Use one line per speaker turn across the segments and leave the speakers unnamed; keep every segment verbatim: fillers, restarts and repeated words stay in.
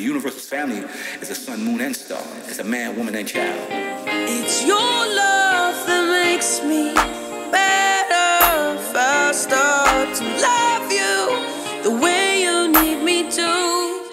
universal's family is a sun, moon, and star. It's a man, woman, and child.
It's your love that makes me better, faster to love you the way you need me to.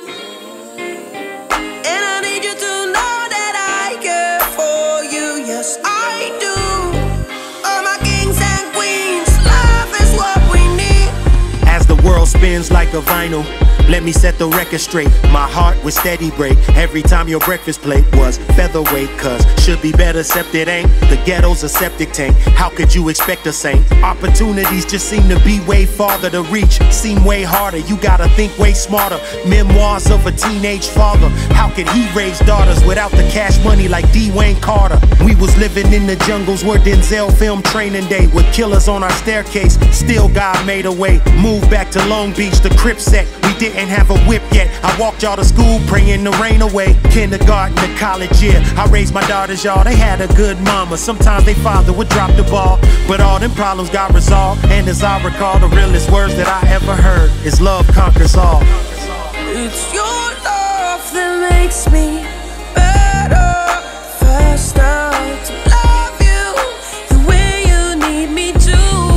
And I need you to know that I care for you, yes I do. All my kings and queens, love is what we need.
As the world spins like a vinyl, let me set the record straight. My heart with steady break every time your breakfast plate was featherweight. Cause should be better except it ain't. The ghetto's a septic tank. How could you expect a saint? Opportunities just seem to be way farther to reach. Seem way harder, you gotta think way smarter. Memoirs of a teenage father. How could he raise daughters without the cash money like Dwayne Carter? We was living in the jungles where Denzel filmed Training Day, with killers on our staircase. Still God made a way. Moved back to Long Beach, the Crip set. We didn't have a whip yet. I walked y'all to school praying the rain away. Kindergarten to college year, I raised my daughters, y'all. They had a good mama. Sometimes they father would drop the ball, but all them problems got resolved. And as I recall, the realest words that I ever heard is love conquers all.
It's your love that makes me better, faster to love you the way you need me to.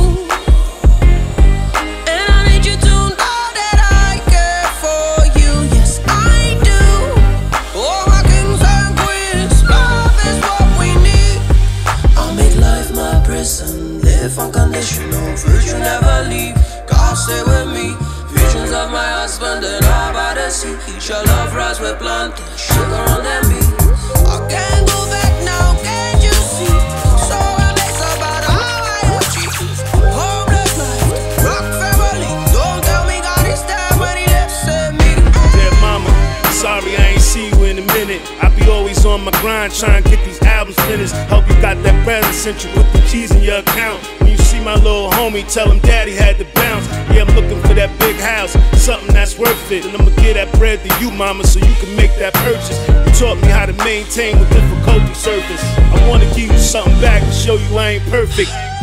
And I need you to know that I care for you, yes I do. Oh my kings and queens, love is what we need. I'll make life my prison, live unconditional, future never leave. God stay with me. Visions of my husband and I by the sea. Each your love rise with plantain, sugar on them beats. I can't go back now, can't you see? So amazed about how I achieve. Homeless life, rock family. Don't tell me God is there when he left me.
Dear mama, sorry I ain't see you in a minute. I be always on my grind trying to get these albums finished. Hope you got that present sent you with the cheese in your account. When you see my little homie, tell him daddy had to bounce. Yeah, I'm looking for that big house, something that's worth it. And I'ma give that bread to you, mama, so you can make that purchase. You taught me how to maintain with difficulty surface. I wanna give you something back to show you I ain't perfect.